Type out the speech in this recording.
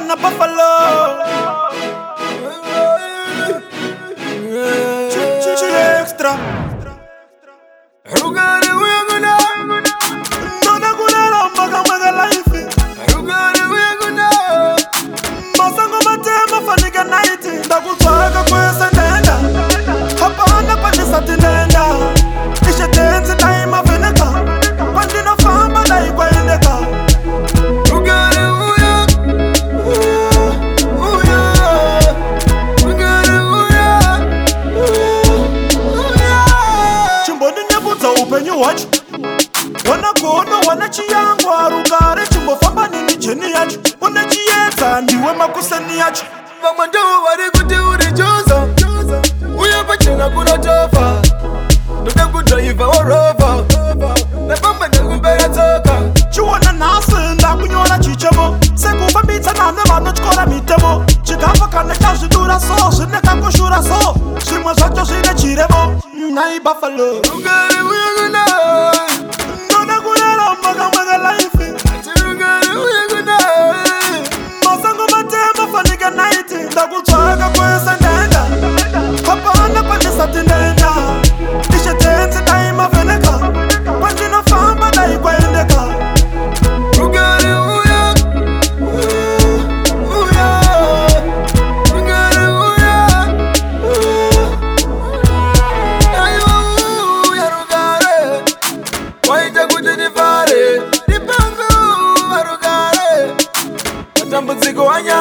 na Buffalo. Extra. Rugare uyaguna. Nona gulala maga life. Rugare uyaguna. Masango matema fanika night. Ndakutwaka kwesa ndenda. Hapana kwanisa tinenda. Ishe tenzi time aveneka. Pandina famba dai kwa indeka. Rugare uya. Rugare uya. Chimboni nebuza upenyu wacho. Wana kono wana chiyangwa. Rugare chimbo famba nini jeni yacho. Une chiyeta ndiwe makuseni yacho. Mama ndo wari kuti uri choza. Uya pachena kuna tofa. Nuka kudrive warova. Na mama ndakupera toka. Chiwana nasi ndakunyora chichemo. Sekufa mbitsa nane vano chikora mitemo. Chikafa kane chazvidura so. Zvineka kushura so. Zvimwe zvacho zvine chirevo. Nai Buffalo. Rugare uyaguna. Nona kulala maga life. Rugare uyaguna. Masango matema fanika night. Ndakutwaka kwesa ndenda. Hapana kwanisa tinenda. Ishe tenzi time aveneka. Pandina famba dai kwa indeka. Rugare uya. Rugare uya. Ayo uya rugare. Waita kuti nifare. Nipangu rugare. Matambudziko wanya.